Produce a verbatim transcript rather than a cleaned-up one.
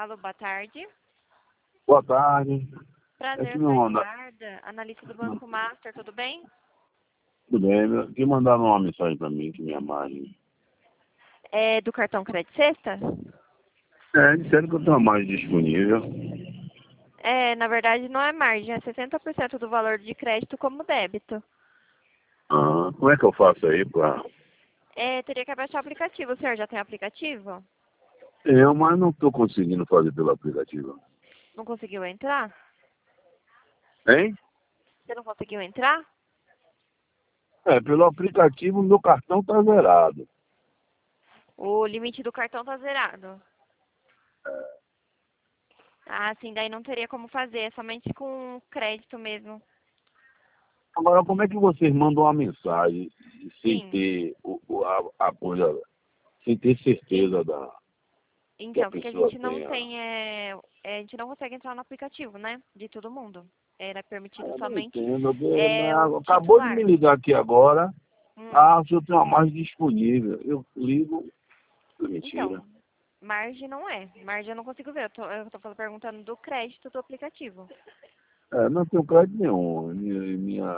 Alô, boa tarde. Boa tarde. Prazer, É que sou me a manda... Eduarda, analista do Banco Master, tudo bem? Tudo bem, meu- que mandaram uma mensagem para mim que minha margem... É do cartão Crédito Sexta? É, disseram que eu tenho uma margem disponível. É, na verdade não é margem, é sessenta por cento do valor de crédito como débito. Ah, como é que eu faço aí pra... É, teria que baixar o aplicativo. O senhor já tem aplicativo? Eu, mas não estou conseguindo fazer pelo aplicativo. Não conseguiu entrar? Hein? Você não conseguiu entrar? É, pelo aplicativo meu cartão tá zerado. O limite do cartão tá zerado. Ah, sim, daí não teria como fazer, é somente com crédito mesmo. Agora, como é que vocês mandam uma mensagem sem Sim. ter o, o- a, a coisa, sem ter certeza da, que a Então, porque a pessoa gente não tenha... tem, é, é, a gente não consegue entrar no aplicativo, né? De todo mundo. Era permitido Eu não somente entendo. porque, é, o né, acabou de me titular. ligar aqui agora. Hum. Ah, o senhor tem uma margem disponível. Eu ligo, mentira. Então, margem não é. Margem eu não consigo ver. Eu tô, eu tô falando- perguntando do crédito do aplicativo. É, não tenho crédito nenhum. Minha, minha